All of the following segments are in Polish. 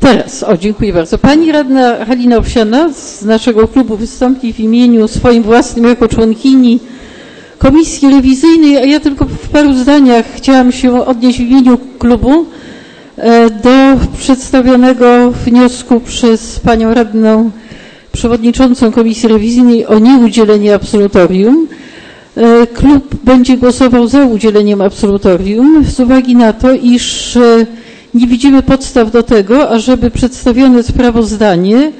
Teraz, dziękuję bardzo. Pani radna Halina Owsiana z naszego klubu wystąpi w imieniu swoim własnym jako członkini Komisji Rewizyjnej, a ja tylko w paru zdaniach chciałam się odnieść w imieniu klubu do przedstawionego wniosku przez panią radną przewodniczącą Komisji Rewizyjnej o nieudzielenie absolutorium. Klub będzie głosował za udzieleniem absolutorium z uwagi na to, iż nie widzimy podstaw do tego, ażeby przedstawione sprawozdanie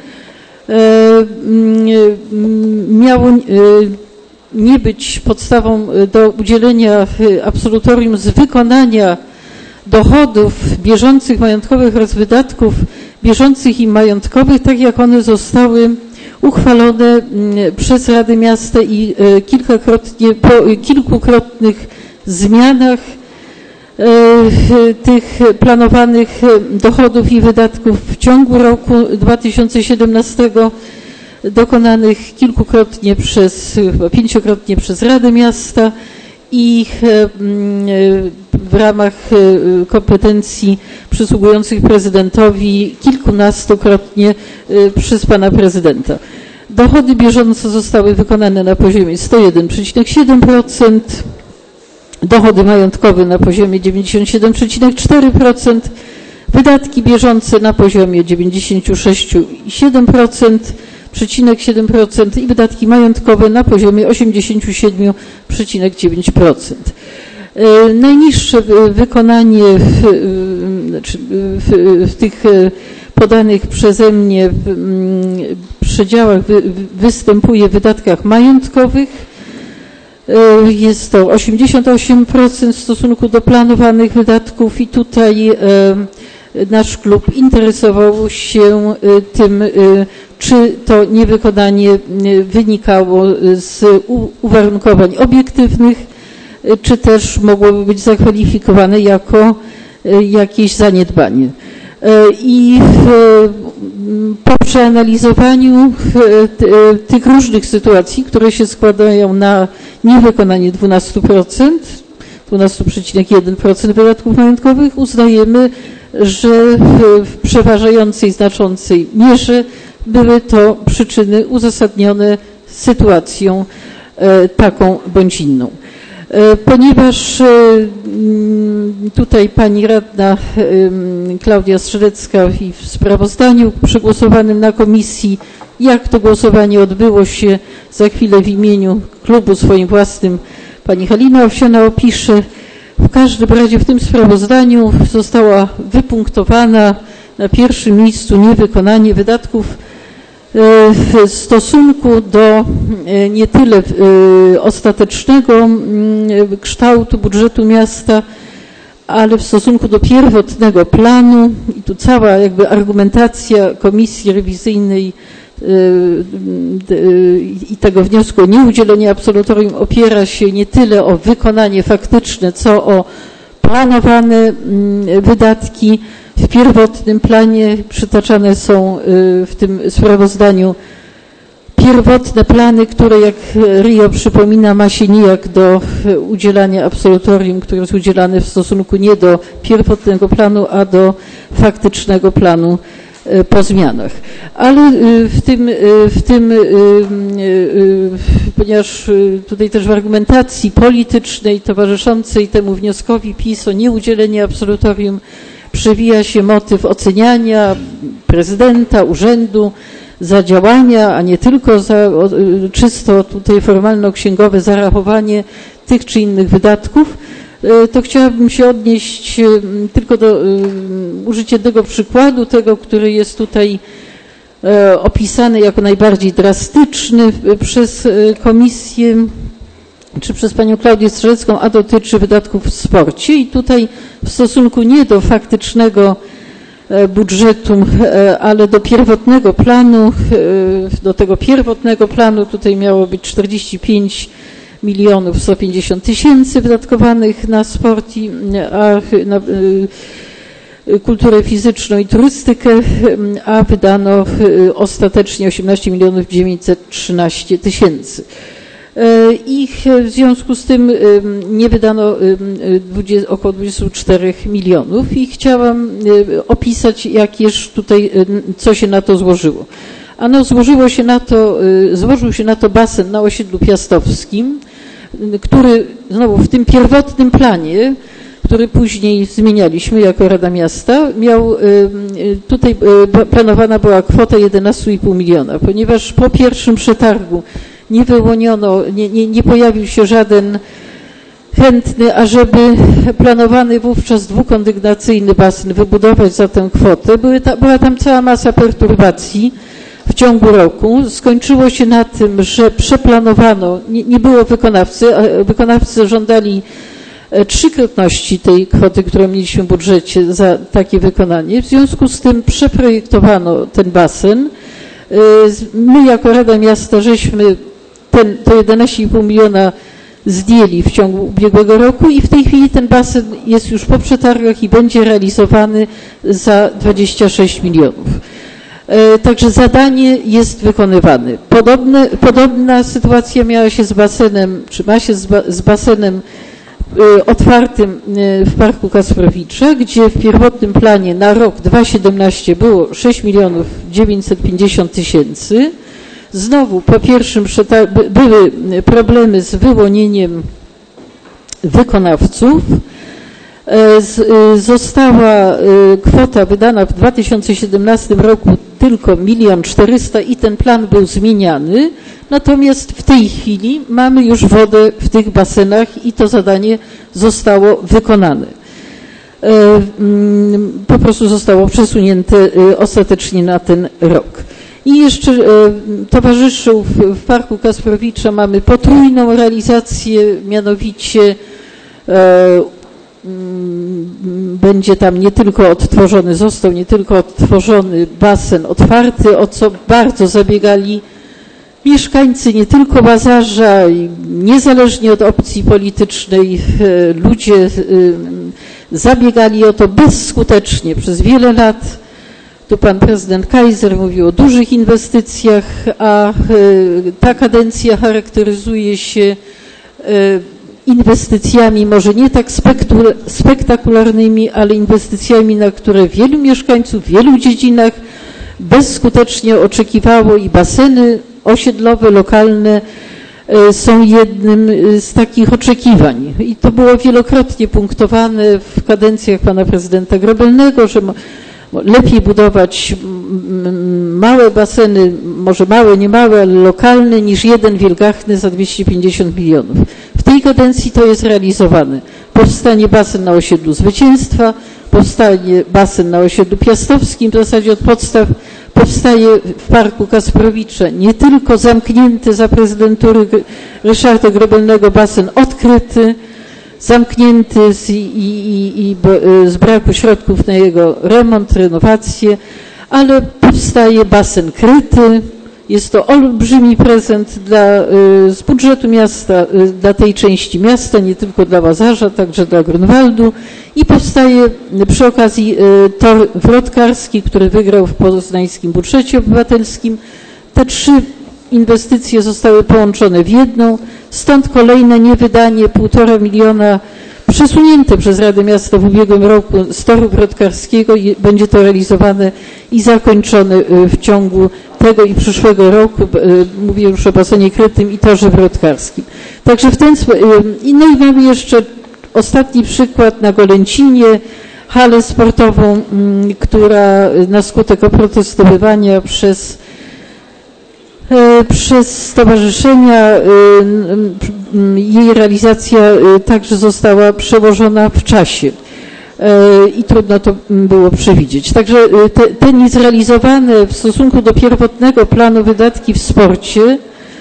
miało nie być podstawą do udzielenia absolutorium z wykonania dochodów bieżących, majątkowych oraz wydatków bieżących i majątkowych, tak jak one zostały uchwalone przez Radę Miasta i po kilkukrotnych zmianach tych planowanych dochodów i wydatków w ciągu roku 2017 dokonanych kilkukrotnie chyba 5-krotnie przez Radę Miasta i w ramach kompetencji przysługujących prezydentowi kilkunastokrotnie przez pana prezydenta. Dochody bieżące zostały wykonane na poziomie 101,7%, dochody majątkowe na poziomie 97,4%, wydatki bieżące na poziomie 96,7% i wydatki majątkowe na poziomie 87,9%. Najniższe wykonanie w tych podanych przeze mnie przedziałach występuje w wydatkach majątkowych. Jest to 88% w stosunku do planowanych wydatków i tutaj nasz klub interesował się tym, czy to niewykonanie wynikało z uwarunkowań obiektywnych, czy też mogłoby być zakwalifikowane jako jakieś zaniedbanie. I po przeanalizowaniu tych różnych sytuacji, które się składają na niewykonanie 12,1% wydatków majątkowych, uznajemy, że w przeważającej, znaczącej mierze były to przyczyny uzasadnione sytuacją taką bądź inną. Ponieważ tutaj pani radna Klaudia Strzelecka i w sprawozdaniu przegłosowanym na komisji, jak to głosowanie odbyło się, za chwilę w imieniu klubu swoim własnym pani Halina Owsiana opisze. W każdym razie w tym sprawozdaniu została wypunktowana na pierwszym miejscu niewykonanie wydatków w stosunku do nie tyle ostatecznego kształtu budżetu miasta, ale w stosunku do pierwotnego planu. I tu cała jakby argumentacja Komisji Rewizyjnej i tego wniosku o nieudzielenie absolutorium opiera się nie tyle o wykonanie faktyczne, co o planowane wydatki. W pierwotnym planie przytaczane są w tym sprawozdaniu pierwotne plany, które, jak RIO przypomina, ma się nijak do udzielania absolutorium, które jest udzielane w stosunku nie do pierwotnego planu, a do faktycznego planu po zmianach. Ale ponieważ tutaj też w argumentacji politycznej towarzyszącej temu wnioskowi PiS o nieudzielenie absolutorium przewija się motyw oceniania prezydenta, urzędu za działania, a nie tylko za czysto tutaj formalno-księgowe zarachowanie tych czy innych wydatków, to chciałabym się odnieść tylko do użycia jednego przykładu, tego, który jest tutaj opisany jako najbardziej drastyczny przez komisję, czy przez panią Klaudię Strzelecką, a dotyczy wydatków w sporcie. I tutaj w stosunku nie do faktycznego budżetu, ale do pierwotnego planu, do tego pierwotnego planu tutaj miało być 45 150 000 wydatkowanych na sport, a na kulturę fizyczną i turystykę, a wydano ostatecznie 18 913 000. i w związku z tym nie wydano około 24 milionów i chciałam opisać, co się na to złożyło. Ano złożył się na to basen na osiedlu piastowskim, który znowu w tym pierwotnym planie, który później zmienialiśmy jako Rada Miasta, tutaj planowana była kwota 11,5 miliona, ponieważ po pierwszym przetargu nie wyłoniono, nie pojawił się żaden chętny, ażeby planowany wówczas dwukondygnacyjny basen wybudować za tę kwotę. Była tam cała masa perturbacji w ciągu roku. Skończyło się na tym, że przeplanowano, nie było wykonawcy, a wykonawcy żądali trzykrotności tej kwoty, którą mieliśmy w budżecie za takie wykonanie. W związku z tym przeprojektowano ten basen. My jako Rada Miasta żeśmy to 11,5 miliona zdjęli w ciągu ubiegłego roku i w tej chwili ten basen jest już po przetargach i będzie realizowany za 26 milionów. Także zadanie jest wykonywane. Podobna sytuacja miała się z basenem, czy ma się z basenem otwartym w Parku Kasprowicza, gdzie w pierwotnym planie na rok 2017 było 6 milionów 950 tysięcy. Znowu po pierwszym były problemy z wyłonieniem wykonawców. Została kwota wydana w 2017 roku tylko 1 400 000 i ten plan był zmieniany. Natomiast w tej chwili mamy już wodę w tych basenach i to zadanie zostało wykonane. Po prostu zostało przesunięte ostatecznie na ten rok. I jeszcze towarzyszył w Parku Kasprowicza mamy potrójną realizację, mianowicie będzie tam został nie tylko odtworzony basen otwarty, o co bardzo zabiegali mieszkańcy nie tylko Łazarza, niezależnie od opcji politycznej, ludzie zabiegali o to bezskutecznie przez wiele lat. Tu pan prezydent Kaiser mówił o dużych inwestycjach, a ta kadencja charakteryzuje się inwestycjami może nie tak spektakularnymi, ale inwestycjami, na które wielu mieszkańców w wielu dziedzinach bezskutecznie oczekiwało i baseny osiedlowe, lokalne są jednym z takich oczekiwań. I to było wielokrotnie punktowane w kadencjach pana prezydenta Grobelnego, że lepiej budować małe baseny, może małe, nie małe, ale lokalne, niż jeden wielgachny za 250 milionów. W tej kadencji to jest realizowane. Powstanie basen na osiedlu Zwycięstwa, powstanie basen na osiedlu Piastowskim, w zasadzie od podstaw powstaje w Parku Kasprowicza nie tylko zamknięty za prezydentury Ryszarda Grobelnego basen odkryty, zamknięty z braku środków na jego remont, renowację, ale powstaje basen kryty. Jest to olbrzymi prezent z budżetu miasta, dla tej części miasta, nie tylko dla Łazarza, także dla Grunwaldu. I powstaje przy okazji tor wrotkarski, który wygrał w poznańskim budżecie obywatelskim. Te trzy inwestycje zostały połączone w jedną, stąd kolejne niewydanie 1,5 miliona przesunięte przez Radę Miasta w ubiegłym roku z toru wrotkarskiego i będzie to realizowane i zakończone w ciągu tego i przyszłego roku. Mówię już o basenie krytym i torze wrotkarskim. Także w ten sposób. No i mamy jeszcze ostatni przykład na Golęcinie, halę sportową, która na skutek oprotestowywania przez stowarzyszenia jej realizacja także została przełożona w czasie i trudno to było przewidzieć. Także te niezrealizowane w stosunku do pierwotnego planu wydatki w sporcie,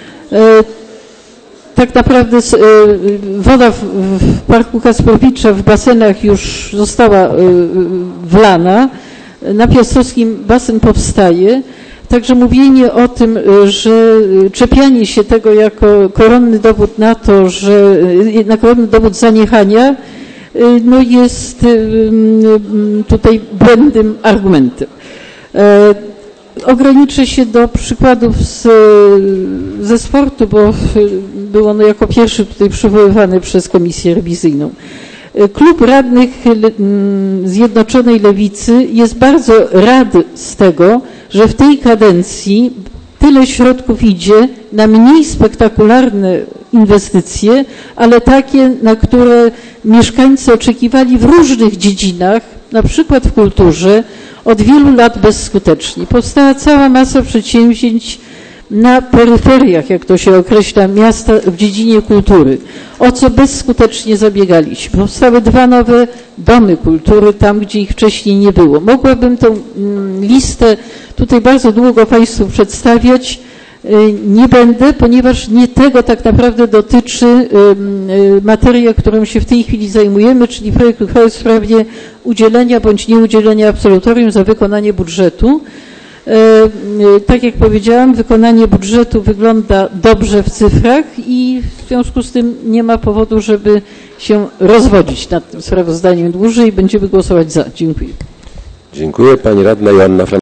tak naprawdę woda w Parku Kasprowicza w basenach już została wlana, na Piastowskim basen powstaje. Także mówienie o tym, że czepianie się tego jako koronny dowód na to, koronny dowód zaniechania, no jest tutaj błędnym argumentem. Ograniczę się do przykładów ze sportu, bo był on jako pierwszy tutaj przywoływany przez Komisję Rewizyjną. Klub Radnych Zjednoczonej Lewicy jest bardzo rad z tego, że w tej kadencji tyle środków idzie na mniej spektakularne inwestycje, ale takie, na które mieszkańcy oczekiwali w różnych dziedzinach, na przykład w kulturze, od wielu lat bezskutecznie. Powstała cała masa przedsięwzięć na peryferiach, jak to się określa, miasta w dziedzinie kultury, o co bezskutecznie zabiegaliśmy. Powstały 2 nowe domy kultury, tam gdzie ich wcześniej nie było. Mogłabym tę listę tutaj bardzo długo Państwu przedstawiać. Nie będę, ponieważ nie tego tak naprawdę dotyczy materia, którą się w tej chwili zajmujemy, czyli projekt uchwały w sprawie udzielenia bądź nieudzielenia absolutorium za wykonanie budżetu. Tak jak powiedziałam, wykonanie budżetu wygląda dobrze w cyfrach i w związku z tym nie ma powodu, żeby się rozwodzić nad tym sprawozdaniem dłużej. Będziemy głosować za. Dziękuję. Dziękuję. Pani radna Joanna